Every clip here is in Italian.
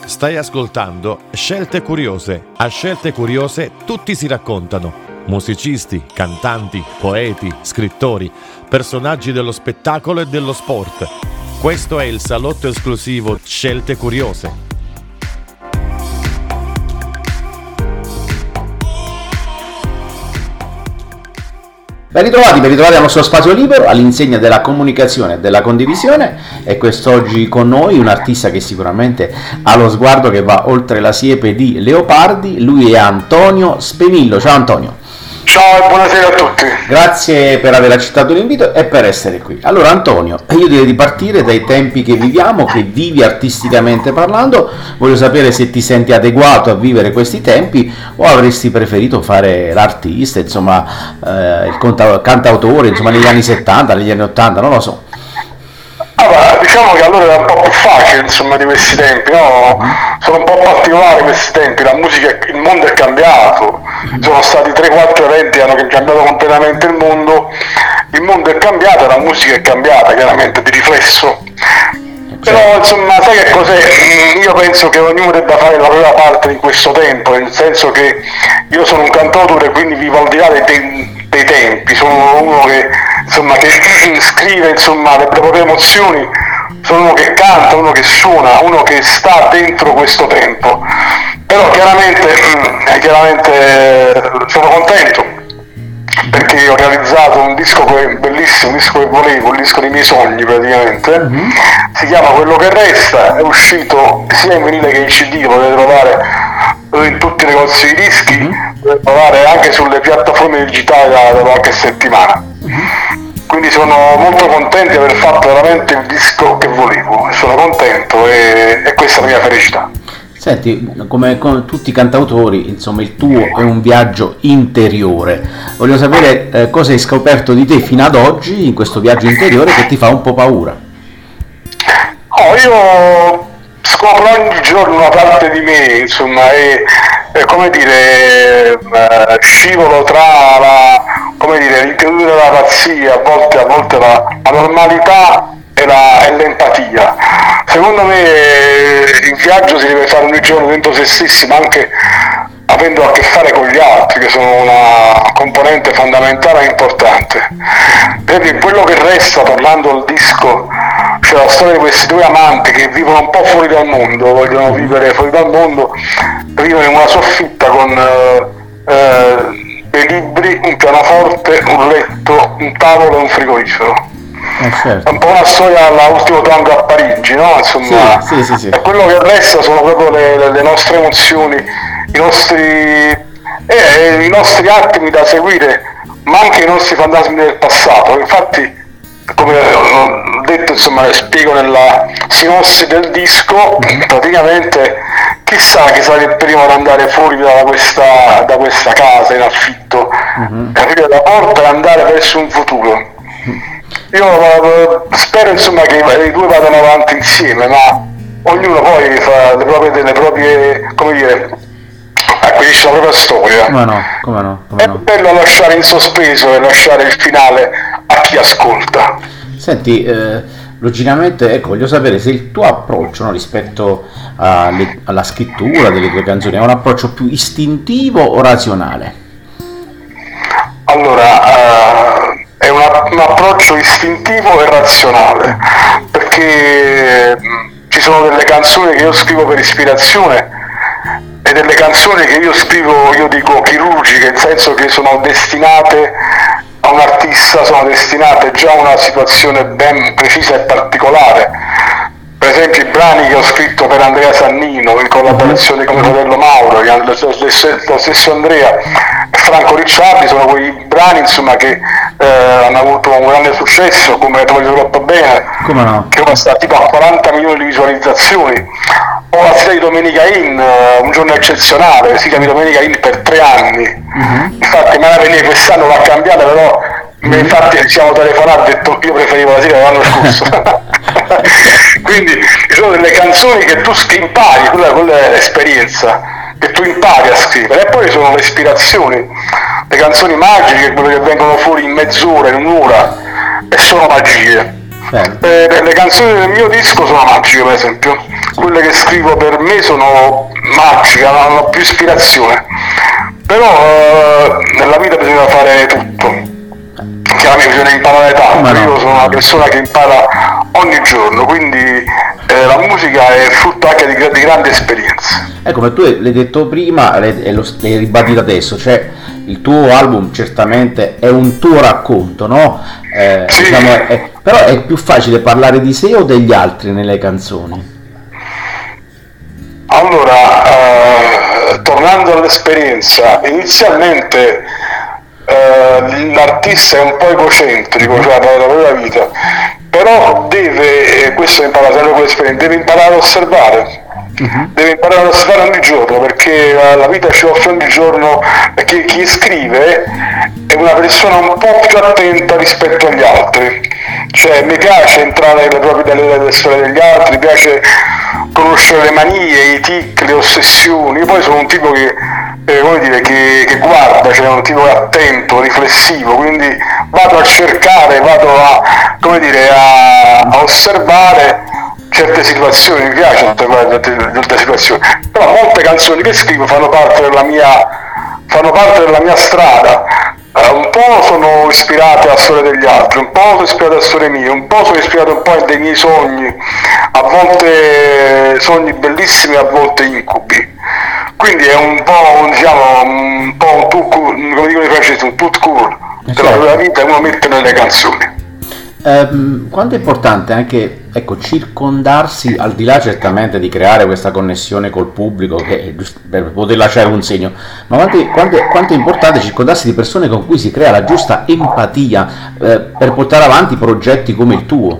Stai ascoltando Scelte Curiose. A Scelte Curiose tutti si raccontano. Musicisti, cantanti, poeti, scrittori, personaggi dello spettacolo e dello sport. Questo è il salotto esclusivo Scelte Curiose. Ben ritrovati al nostro spazio libero all'insegna della comunicazione e della condivisione, e quest'oggi con noi un artista che sicuramente ha lo sguardo che va oltre la siepe di leopardi. Lui è Antonio Spenillo. Ciao Antonio. Ciao e buonasera a tutti. Grazie per aver accettato l'invito e per essere qui. Allora Antonio, io direi di partire dai tempi che viviamo, che vivi artisticamente parlando. Voglio sapere se ti senti adeguato a vivere questi tempi o avresti preferito fare l'artista, insomma, il cantautore, insomma, negli anni 70, negli anni 80, non lo so. Allora, diciamo che allora era un po' più facile, insomma, di questi tempi, no? Sono un po' particolari questi tempi, la musica, il mondo è cambiato, sono stati 3-4 eventi che hanno cambiato completamente il mondo è cambiato e la musica è cambiata, chiaramente, di riflesso. Però, insomma, sai che cos'è? Io penso che ognuno debba fare la propria parte in questo tempo, nel senso che io sono un cantautore, quindi vivo al di là dei tempi, sono uno che, insomma, che scrive, insomma, le proprie emozioni, sono uno che canta, uno che suona, uno che sta dentro questo tempo. Però chiaramente sono contento perché ho realizzato un disco bellissimo, un disco che volevo, un disco dei miei sogni praticamente. Si chiama Quello che resta, è uscito sia in vinile che in CD, lo potete trovare in tutti i negozi di dischi, potete trovare anche sulle piattaforme digitali da qualche settimana. Quindi sono molto contento di aver fatto veramente il disco che volevo, sono contento e questa è la mia felicità. Senti, come con tutti i cantautori, insomma, il tuo è un viaggio interiore. Voglio sapere cosa hai scoperto di te fino ad oggi in questo viaggio interiore che ti fa un po' paura. Io scopro ogni giorno una parte di me, insomma, e come dire, scivolo tra l'incredulità e la pazzia, a volte la normalità e l'empatia. Secondo me il viaggio si deve fare ogni giorno dentro se stessi, ma anche avendo a che fare con gli altri, che sono una componente fondamentale e importante. Perché in Quello che resta, parlando del disco, c'è la storia di questi due amanti che vivono un po' fuori dal mondo, vogliono vivere fuori dal mondo, vivono in una soffitta con dei libri, un pianoforte, un letto, un tavolo e un frigorifero. Certo. È un po' una storia alla Ultimo Tango a Parigi, no? Insomma, sì. E quello che resta sono proprio le nostre emozioni, i nostri attimi da seguire, ma anche i nostri fantasmi del passato. Infatti, come ho detto, insomma, spiego nella sinossi del disco, praticamente chissà chi sarà il primo ad andare fuori da questa casa in affitto, aprire la porta e andare verso un futuro. Io spero, insomma, che i due vadano avanti insieme, ma ognuno poi fa le proprie, come dire, acquisisce la propria storia. Come no. È bello lasciare in sospeso e lasciare il finale a chi ascolta. Senti, logicamente, ecco, voglio sapere se il tuo approccio, no, rispetto alla scrittura delle tue canzoni è un approccio più istintivo o razionale? Allora, è un approccio istintivo e razionale, perché ci sono delle canzoni che io scrivo per ispirazione e delle canzoni che io scrivo, io dico chirurgiche, nel senso che sono destinate a un artista, sono destinate già a una situazione ben precisa e particolare. Per esempio i brani che ho scritto per Andrea Sannino in collaborazione con mio fratello Mauro, che lo stesso Andrea e Franco Ricciardi, sono quei brani, insomma, che hanno avuto un grande successo, come Ti voglio troppo bene, che ora sta tipo a 40 milioni di visualizzazioni, o la sigla di Domenica In, Un giorno eccezionale, sigla di Domenica In per 3 anni. Infatti me la veniva quest'anno, l'ha cambiata, però infatti ci siamo telefonati, ho detto io preferivo la sigla dell'anno scorso. Quindi ci sono delle canzoni che tu impari, quella è l'esperienza, che tu impari a scrivere, e poi sono le ispirazioni, le canzoni magiche, quelle che vengono fuori in mezz'ora, in un'ora, e sono magie. Le canzoni del mio disco sono magiche, per esempio, quelle che scrivo per me sono magiche, hanno più ispirazione, però nella vita bisogna fare tutto. Chiaramente bisogna imparare tanto, io sono una persona che impara ogni giorno, quindi la musica è frutto anche di grandi esperienze. Ecco, ma tu l'hai detto prima e l'hai ribadito adesso, cioè il tuo album certamente è un tuo racconto, no? Sì. Diciamo, però è più facile parlare di sé o degli altri nelle canzoni? Allora, tornando all'esperienza, inizialmente l'artista è un po' egocentrico, cioè la propria vita, però questo impara sempre con l'esperienza, deve imparare ad osservare. Deve imparare ad osservare ogni giorno, perché la vita ci offre ogni giorno, perché chi scrive è una persona un po' più attenta rispetto agli altri, cioè mi piace entrare nelle storie degli altri, mi piace conoscere le manie, i tic, le ossessioni. Io poi sono un tipo che guarda, cioè un tipo attento, riflessivo, quindi vado a cercare, a osservare certe situazioni, mi piace certe situazioni, però molte canzoni che scrivo fanno parte della mia strada. Un po' sono ispirate a storie degli altri, un po' sono ispirate a storie mie, un po' sono ispirato un po' dei miei sogni, a volte sogni bellissimi, a volte incubi. Quindi è un po' un come dicono i francesi, un tout court della propria vita, uno mette nelle canzoni. Quanto è importante anche, ecco, circondarsi, al di là certamente di creare questa connessione col pubblico per poter lasciare un segno, ma quanto è importante circondarsi di persone con cui si crea la giusta empatia per portare avanti progetti come il tuo?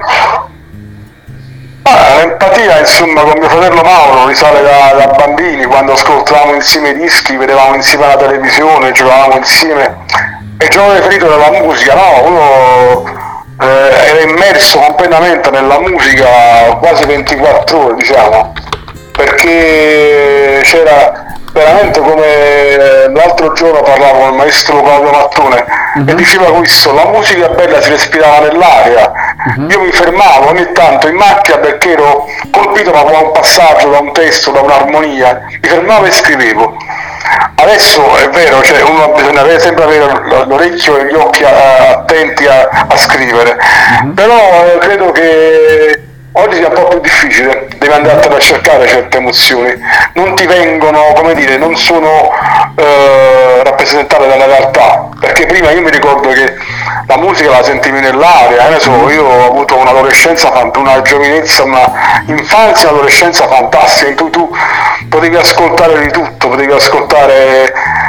L'empatia, insomma, con mio fratello Mauro risale da bambini, quando ascoltavamo insieme i dischi, vedevamo insieme la televisione, giocavamo insieme, e il gioco preferito della musica, no? Uno era immerso completamente nella musica quasi 24 ore, diciamo, perché c'era veramente, come l'altro giorno parlavo con il maestro Claudio Mattone, e diceva questo: la musica bella si respirava nell'aria. Io mi fermavo ogni tanto in macchina perché ero colpito da un passaggio, da un testo, da un'armonia, mi fermavo e scrivevo. Adesso è vero, cioè uno bisogna sempre avere l'orecchio e gli occhi attenti a scrivere, però credo che oggi sia un po' più difficile, devi andare a cercare certe emozioni, non ti vengono, non sono rappresentate dalla realtà, perché prima io mi ricordo che la musica la sentivi nell'aria, io ho avuto un'adolescenza, una giovinezza, una infanzia e un'adolescenza fantastica, in cui tu potevi ascoltare di tutto, potevi ascoltare,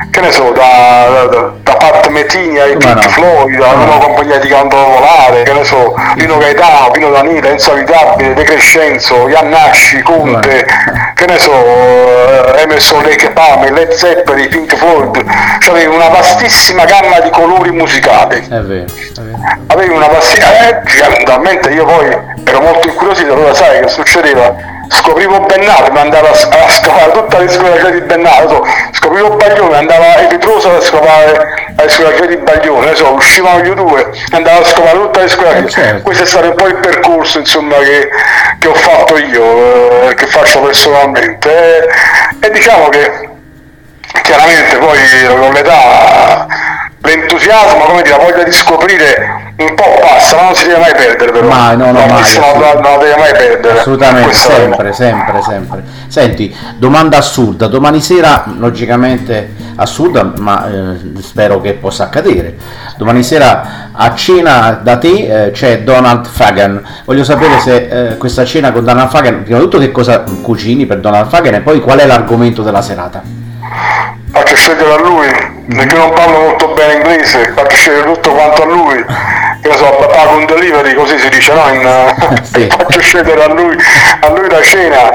da Pat Metini ai Pink Floyd, alla nuova compagnia di Canto Popolare, Lino Gaetano, Pino Danilo, Enzo Avitabile, De Crescenzo, Iannacci, Conte, Emerson Lake Palmer, Led Zeppelin, Pink Floyd, cioè avevi una vastissima gamma di colori musicali. È vero. Avevi una vastissima, realmente io poi ero molto incuriosito, allora sai che succedeva? Scoprivo Bennato, mi andavo a scavare tutta la discografia di Bennato, scoprivo Baglione, andavo a Ritroso a scavare la discografia di Baglione, uscivano gli due, andavo a scavare tutta la discografia. Certo. Questo è stato un po' il percorso, insomma, che ho fatto io, che faccio personalmente, e diciamo che chiaramente poi con l'età l'entusiasmo, la voglia di scoprire un po' passa, ma non si deve mai perdere, però mai, non la deve mai perdere, assolutamente, sempre. Senti, domanda assurda, domani sera, logicamente assurda, ma spero che possa accadere, domani sera a cena da te c'è Donald Fagen. Voglio sapere se questa cena con Donald Fagen, prima di tutto che cosa cucini per Donald Fagen e poi qual è l'argomento della serata. Faccio scegliere a lui, perché non parlo molto bene inglese, faccio scegliere tutto quanto a lui, pago un delivery, così si dice, no? Sì. Faccio scegliere a lui la cena,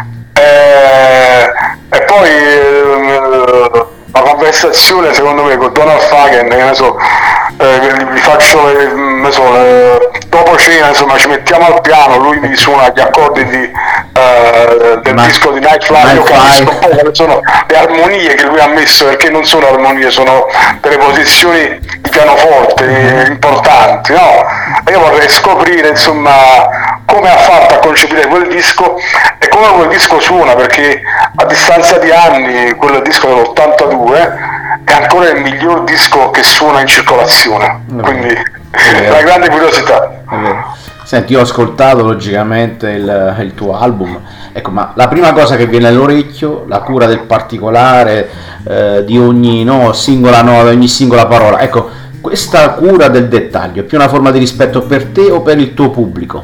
e poi la conversazione secondo me con Donald Fagen, vi faccio dopo cena, insomma, ci mettiamo al piano, lui mi suona gli accordi del disco di Night Fly, io capisco un po' quali sono le armonie che lui ha messo, perché non sono armonie, sono delle posizioni di pianoforte importanti, no? E io vorrei scoprire, insomma, come ha fatto a concepire quel disco e come quel disco suona, perché a distanza di anni quel disco dell'82 è ancora il miglior disco che suona in circolazione, quindi è una grande curiosità. Senti, io ho ascoltato logicamente il tuo album, ecco, ma la prima cosa che viene all'orecchio, la cura del particolare, di ogni singola nota, ogni singola parola, ecco, questa cura del dettaglio è più una forma di rispetto per te o per il tuo pubblico?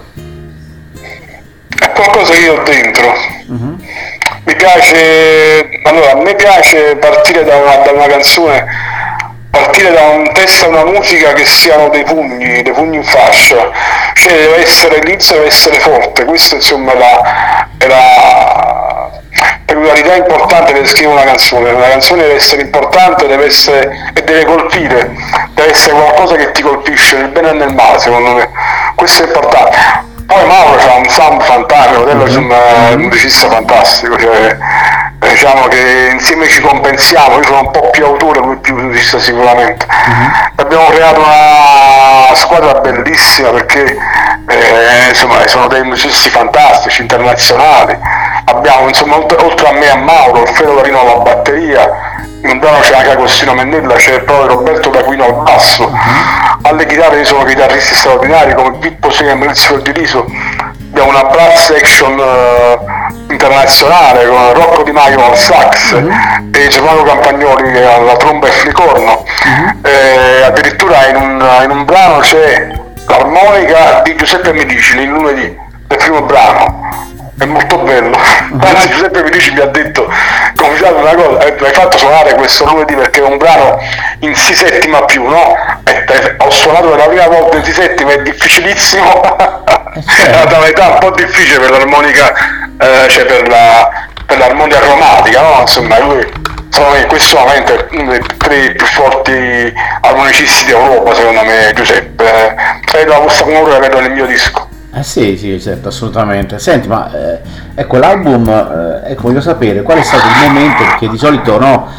È qualcosa che io ho dentro. Mi piace, allora, a me piace partire da una canzone, partire da un testo e una musica che siano dei pugni in fascia, cioè deve essere, l'inizio deve essere forte, questa insomma è la peculiarità importante per scrivere una canzone deve essere importante, deve essere e deve colpire, deve essere qualcosa che ti colpisce nel bene e nel male, secondo me, questo è importante. Poi Mauro c'ha un sound fantastico, è un musicista fantastico, cioè, diciamo che insieme ci compensiamo, io sono un po' più autore, lui più musicista sicuramente. Abbiamo creato una squadra bellissima perché insomma sono dei musicisti fantastici, internazionali. Abbiamo insomma oltre a me e a Mauro, Alfredo Larino alla batteria, in un brano c'è anche Agostino Mennella, c'è proprio Roberto D'Aquino al basso. Alle chitarre ci sono chitarristi straordinari come Pippo Segna e Maurizio Fiordiliso. Abbiamo una brass section internazionale con Rocco Di Maio al sax e Germano Campagnoli alla tromba e flicorno. Addirittura in un brano c'è l'armonica di Giuseppe Medici, il lunedì, del primo brano. È molto bello. Anzi, Giuseppe Medici mi ha detto, confidate una cosa, hai fatto suonare questo lunedì perché è un brano in si settima più, no? Ho suonato per la prima volta in si settima, è difficilissimo. È una tonalità un po' difficile per l'armonica, cioè per l'armonia cromatica, no? Insomma, lui sono in questo momento uno dei tre più forti armonicisti d'Europa, secondo me, Giuseppe. E da questa comunque la vedo nel mio disco. Sì, certo, assolutamente. Senti, ma ecco, l'album, voglio sapere qual è stato il momento, perché di solito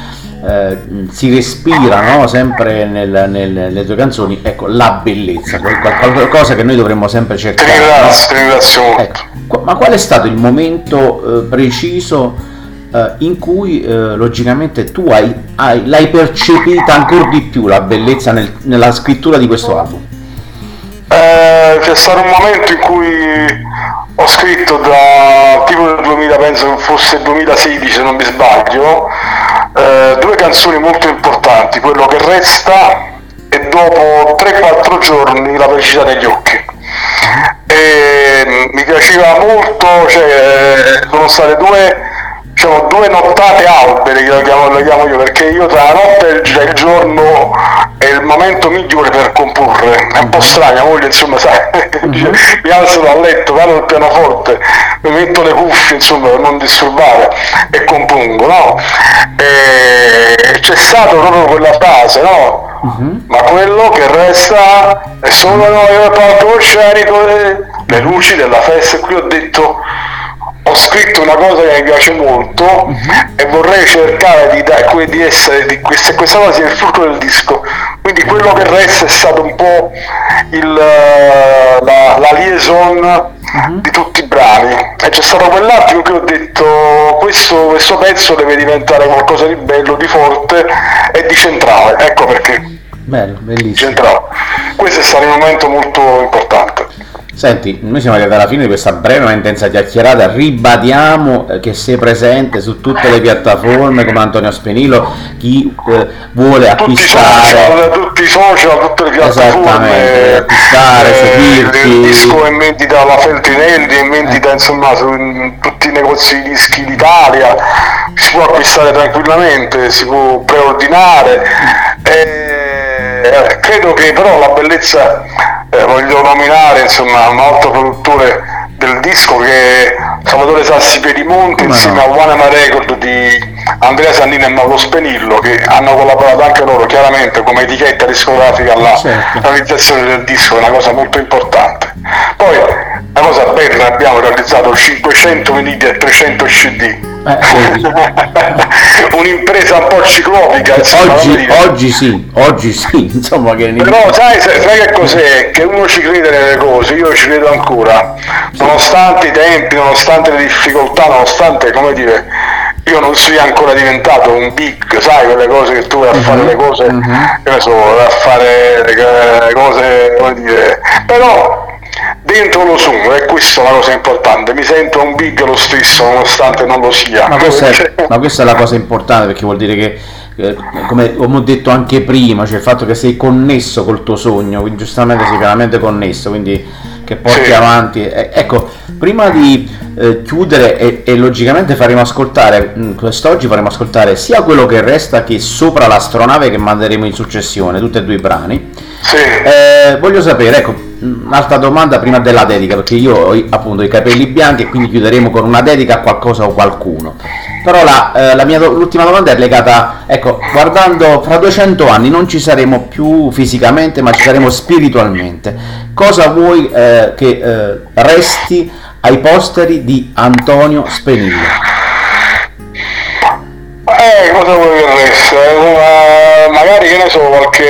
si respira, no, sempre nelle tue canzoni, ecco, la bellezza, qualcosa che noi dovremmo sempre cercare. Ti ringrazio molto. Ecco, ma qual è stato il momento preciso in cui logicamente tu l'hai percepita ancora di più la bellezza nella scrittura di questo album? C'è stato un momento in cui ho scritto da tipo del 2000, penso che fosse il 2016 se non mi sbaglio, due canzoni molto importanti, Quello che resta e dopo 3-4 giorni La felicità negli occhi. E mi piaceva molto, cioè sono state due nottate albere, le chiamo io, perché io tra la notte e il giorno è il momento migliore per comporre. È un po' strano, mia moglie insomma sai, mi alzo dal letto, vado al pianoforte, mi metto le cuffie insomma per non disturbare e compongo, no? E c'è stato proprio quella frase, no? Ma quello che resta è solo noi al palcoscenico, le luci della festa. E qui ho detto, ho scritto una cosa che mi piace molto e vorrei cercare di questa cosa sia il fulcro del disco, quindi quello che resta è stato un po' la liaison di tutti i brani, e c'è stato quell'attimo che ho detto questo pezzo deve diventare qualcosa di bello, di forte e di centrale, ecco perché. Bello, bellissimo. Centrale. Questo è stato un momento molto importante. Senti, noi siamo arrivati alla fine di questa breve ma intensa chiacchierata, ribadiamo che sei presente su tutte le piattaforme come Antonio Spenilo, chi vuole acquistare tutti i social, tutte le piattaforme, acquistare, seguirti. Il disco è in vendita alla Feltrinelli, è in vendita insomma su tutti i negozi di dischi d'Italia, si può acquistare tranquillamente, si può preordinare. Credo che però la bellezza, voglio nominare insomma un altro produttore del disco che è Salvatore Sassi Piedimonte, insieme a Wanema Record di Andrea Sannino e Mauro Spenillo, che hanno collaborato anche loro chiaramente come etichetta discografica alla realizzazione del disco, è una cosa molto importante. Poi una cosa bella, abbiamo realizzato 500 vinili e 300 CD un'impresa un po' ciclopica, insomma, oggi sì, insomma, che però sai che cos'è? Che uno ci crede nelle cose, io ci credo ancora, nonostante i tempi, nonostante le difficoltà, nonostante, come dire, io non sono ancora diventato un big, sai, quelle cose che tu vai a fare le cose, che ne so, vai a fare le cose, come dire, però dentro lo sono, e questa è la cosa importante, mi sento un big lo stesso nonostante non lo sia. Ma questa è la cosa importante, perché vuol dire che come ho detto anche prima, cioè il fatto che sei connesso col tuo sogno, quindi giustamente sei veramente connesso, quindi che porti avanti. Ecco, prima di chiudere e logicamente faremo ascoltare, quest'oggi faremo ascoltare sia Quello che resta che Sopra l'astronave, che manderemo in successione, tutti e due i brani. Voglio sapere, ecco, un'altra domanda prima della dedica, perché io ho appunto i capelli bianchi e quindi chiuderemo con una dedica a qualcosa o qualcuno. Però l'ultima domanda è legata, ecco, guardando fra 200 anni non ci saremo più fisicamente, ma ci saremo spiritualmente. Cosa vuoi che resti ai posteri di Antonio Speniglia? Cosa vuoi che resti? Magari, che ne so,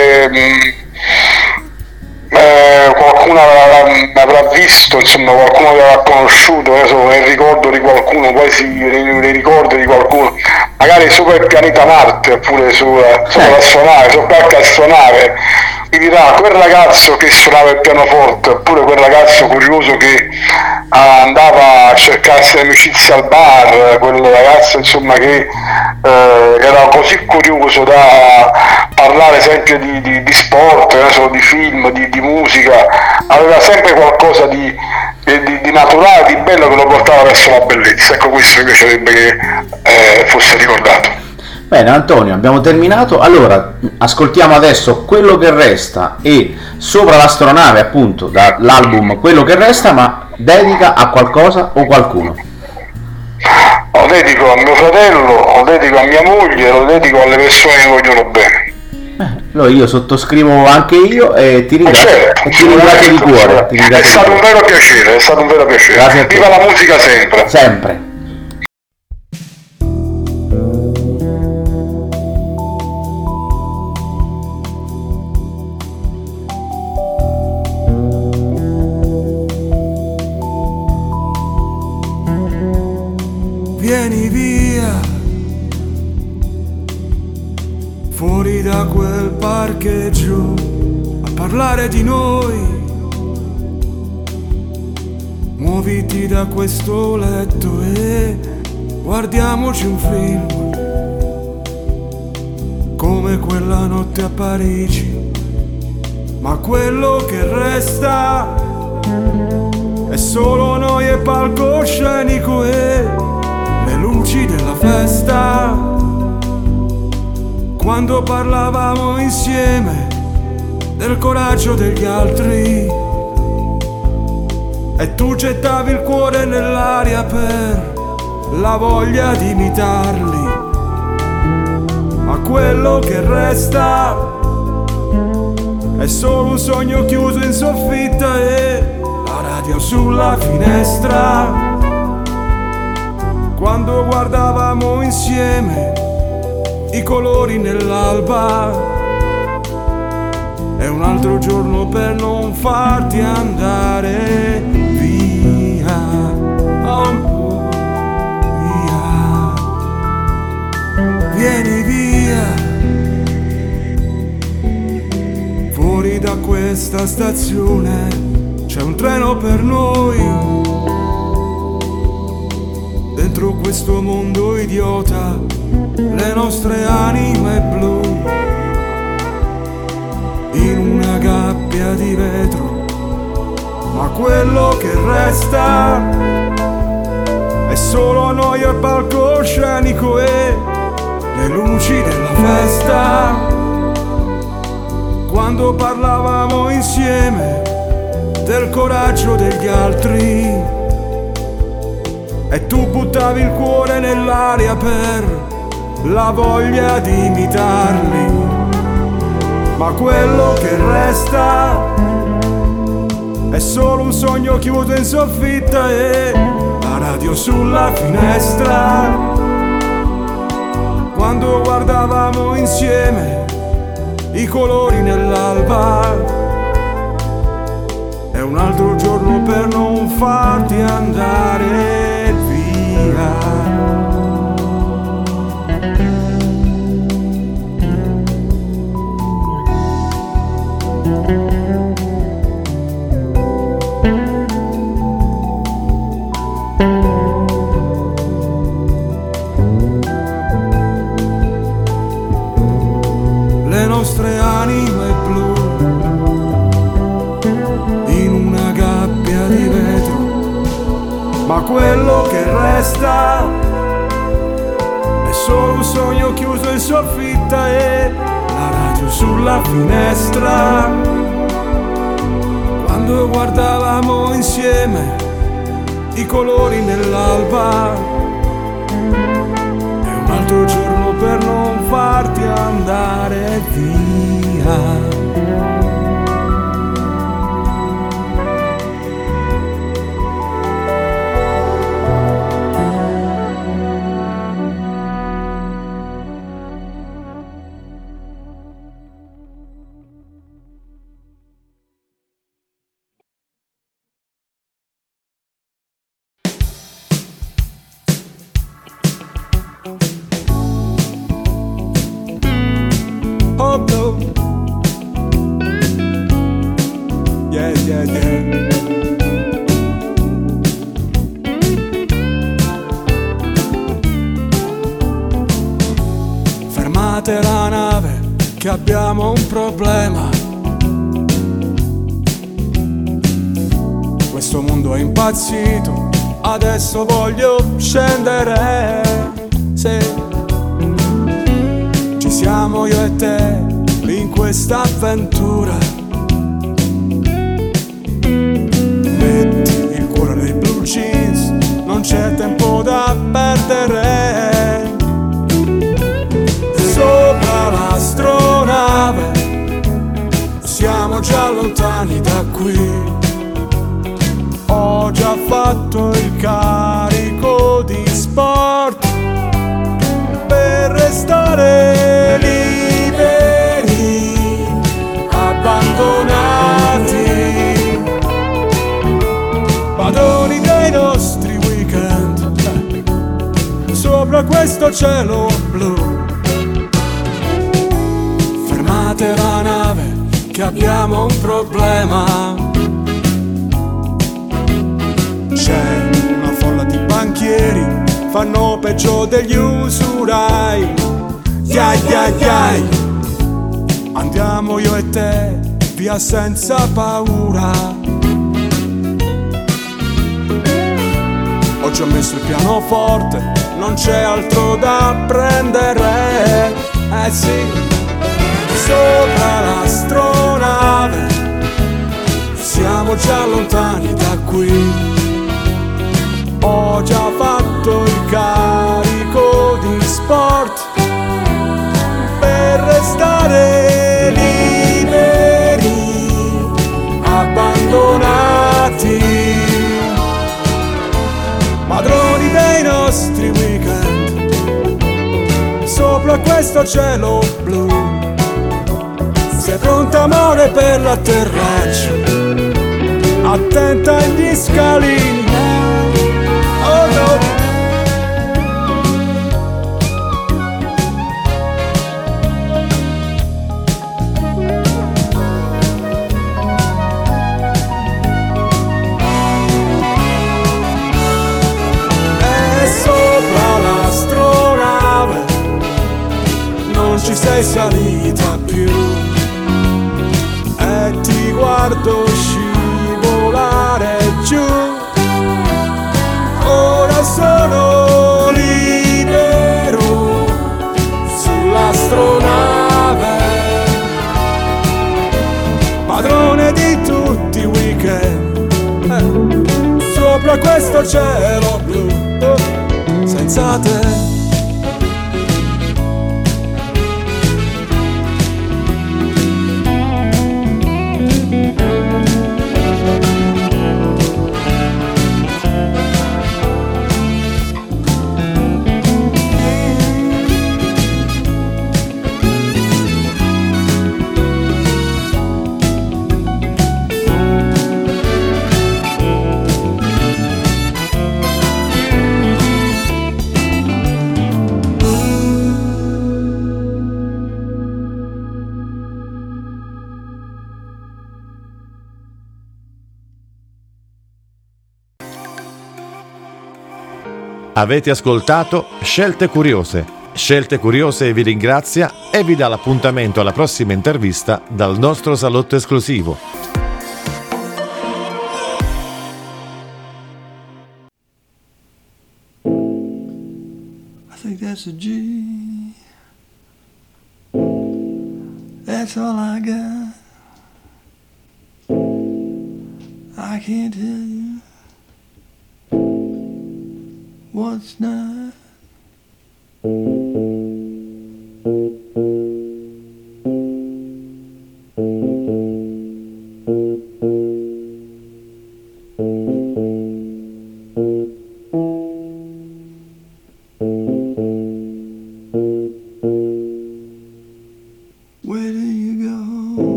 qualcuno avrà visto, insomma, qualcuno che avrà conosciuto, nel ricordo di qualcuno, poi nei ricordi di qualcuno, magari sopra il pianeta Marte, oppure sopra l'astronave, sopra qualche astronave, mi dirà quel ragazzo che suonava il pianoforte, oppure quel ragazzo curioso che andava a cercarsi amicizia al bar, quel ragazzo, insomma, che era così curioso da parlare sempre di sport, di film, di musica, aveva sempre qualcosa di naturale, di bello, che lo portava verso la bellezza. Ecco, questo mi piacerebbe che fosse ricordato. Bene Antonio, abbiamo terminato. Allora, ascoltiamo adesso Quello che resta e Sopra l'astronave, appunto, dall'album Quello che resta, ma dedica a qualcosa o qualcuno? Lo dedico a mio fratello, lo dedico a mia moglie, lo dedico alle persone che vogliono bene. Allora io sottoscrivo anche io e ti ringrazio, di cuore. È stato un vero piacere, Grazie a te. Viva la musica sempre. Sempre. Vieni via, fuori da quel parcheggio, a parlare di noi. Muoviti da questo letto e guardiamoci un film, come quella notte a Parigi. Ma quello che resta è solo noi e palcoscenico e le luci della festa. Quando parlavamo insieme del coraggio degli altri e tu gettavi il cuore nell'aria per la voglia di imitarli. Ma quello che resta è solo un sogno chiuso in soffitta e la radio sulla finestra. Quando guardavamo insieme i colori nell'alba, è un altro giorno per non farti andare via, oh, via. Vieni via, fuori da questa stazione c'è un treno per noi. Dentro questo mondo idiota, le nostre anime blu, in una gabbia di vetro. Ma quello che resta è solo noi al palcoscenico e le luci della festa. Quando parlavamo insieme del coraggio degli altri e tu buttavi il cuore nell'aria per la voglia di imitarli. Ma quello che resta è solo un sogno chiuso in soffitta e la radio sulla finestra, quando guardavamo insieme i colori nell'alba. È un altro giorno per non farti andare via. Le nostre anime blu in una gabbia di vetro, ma quello che resta è solo un sogno chiuso in soffitta e la radio sulla finestra, quando guardavamo insieme i colori nell'alba. È un altro giorno per non farti andare via. Oh no. Yeah, yeah, yeah. Fermate la nave che abbiamo un problema. Questo mondo è impazzito, adesso voglio scendere. Sì. Ci siamo io e te in questa avventura. Metti il cuore nei blue jeans, non c'è tempo da perdere. Sopra l'astronave siamo già lontani da qui. Ho già fatto il carico di sport per restare liberi, abbandonati, padroni dei nostri weekend, sopra questo cielo blu. Fermate la nave che abbiamo un problema. C'è una folla di banchieri, fanno peggio degli usurai. Yai yai yai. Andiamo io e te via senza paura. Ho già messo il pianoforte, non c'è altro da prendere. Eh sì. Sopra l'astronave siamo già lontani da qui. Ho già fatto il carico di sport per restare liberi, abbandonati, padroni dei nostri weekend, sopra questo cielo blu. Sei pronta amore per l'atterraggio, attenta agli scalini. Oh no. E sopra l'astronave non ci sei salita più e ti guardo scivolare giù. Ora sono libero sull'astronave, padrone di tutti i weekend, sopra questo cielo blu, senza te. Avete ascoltato Scelte Curiose. Scelte Curiose vi ringrazia e vi dà l'appuntamento alla prossima intervista dal nostro salotto esclusivo. I think that's a G. That's all I got. I can't tell you what's not.